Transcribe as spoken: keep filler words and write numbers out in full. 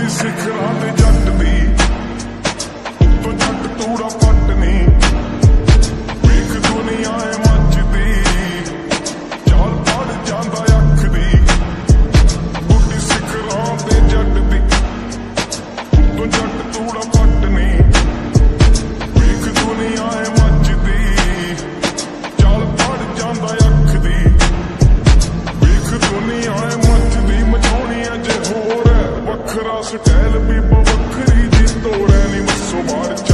ਸਿਖਰਾਂ ਤੇ ਜੱਟ ਦੀ ਉੱਤੋਂ ਜੱਟ ਤੂੜਾ ਪੱਟ ਨੀ ਵੇਖ ਦੁਨੀਆ ਏ ਮੱਚਦੀ ਚਾਲ ਪੜ ਜਾਂਦਾ ਅੱਖ ਦੀ ਬੁੱਢੀ ਸਿਖਰਾਂ ਤੇ ਜੱਟ ਦੀ ਉੱਤੋਂ ਜੱਟ ਤੂੜਾ ਪੱਟ ਨੀ ਵੇਖ ਦੁਨੀਆ ਏ ਮੱਚਦੀ ਚਾਲ ਪੜ ਜਾਂਦਾ ਅੱਖ ਦੀ ਵੇਖ ਦੁਨੀਆ ਏ ਮੱਚਦੀ ਮਚਾਉਣੀ ਅਜੇ ਹੋਰ ਵੱਖਰਾ ਸਟਾਈਲ ਵੀ ਵੱਖਰੀ ਜੀ ਤੋੜ ਨੀ ਮੱਸੋ ਮਾਰ